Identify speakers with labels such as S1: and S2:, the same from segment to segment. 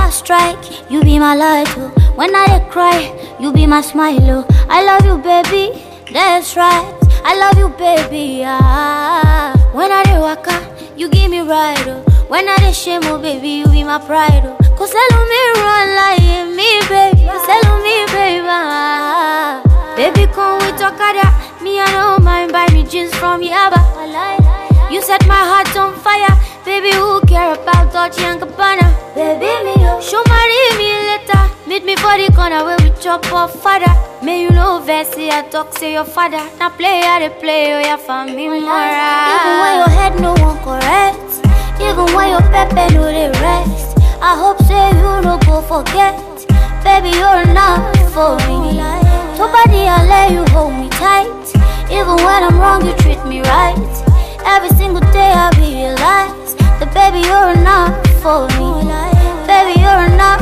S1: I strike, you be my light, oh. When I cry, you be my smile, oh. I love you, baby, that's right. I love you, baby, ah. When I waka, you give me ride, oh. When I shame, oh, baby, you be my pride, oh. Cause hello me run like me, baby. Cause hello me, baby, ah. Baby, come with Okada. Me, I don't mind, buy me jeans from Yaba. You set my heart on fire. Baby, who care about Dolce & Gabbana? Baby, me, oh. Show marry me later. Meet me for the corner where we chop off father. May you know Vessi, I talk, say your father. Now play, I play, oh, yeah, for me, more. Even when your head no one correct. Even when your pepe no they rest. I hope say you no go forget. Baby, you're enough for me. Nobody, I let you hold me tight. Even when I'm wrong, you treat me right. Every single day I realize that baby, you're enough for me. Baby, you're enough,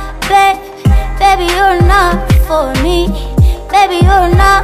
S1: baby, you're enough for me. Baby, you're enough,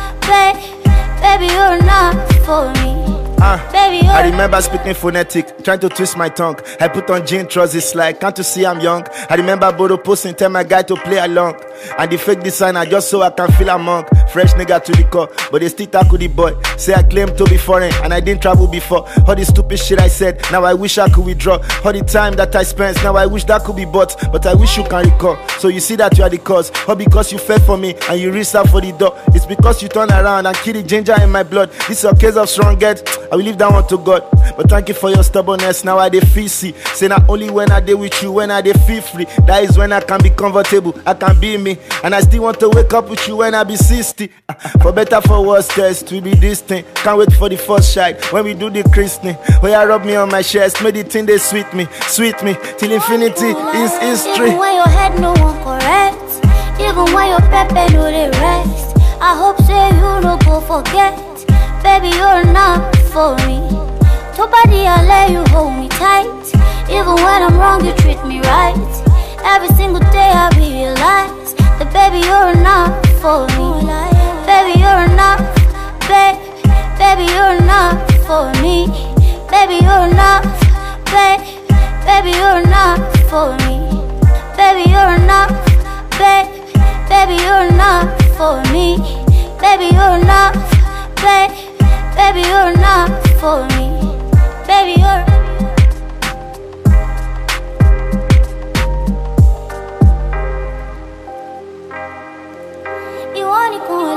S1: baby, you're enough for me.
S2: Baby, I remember speaking phonetic, trying to twist my tongue. I put on jean trousers like, can't you see I'm young? I remember Bodo posting, tell my guy to play along. And the fake designer just so I can feel among. Fresh nigga to the core, but they still tackle the boy. Say I claim to be foreign, and I didn't travel before. All the stupid shit I said, now I wish I could withdraw. All the time that I spent, now I wish that could be bought. But I wish you can recall. So you see that you are the cause. All because you fell for me, and you reached out for the door. It's because you turn around and kill the ginger in my blood. This is a case of strong head. I will leave that one to God. But thank you for your stubbornness. Now I dey feel see. Say not only when I dey with you, when I dey feel free. That is when I can be comfortable, I can be me. And I still want to wake up with you when I be 60. For better, for worse, test we be this thing. Can't wait for the first shite when we do the christening. Where you rub me on my chest, made the thing they sweet me, till infinity is history.
S1: Even when your head no one correct. Even when your pepe no they rest. I hope say you no go forget. Baby, you're enough for me. Nobody, I let you hold me tight. Even when I'm wrong, you treat me right. Every single day I realize that baby, you're enough for me. Baby, you're enough, baby, you're enough for me. Baby, you're enough, baby, you're enough for me. Baby, you're enough, baby, you're enough for me. Baby, you're enough, baby, you're enough for me. Baby, you're you want it,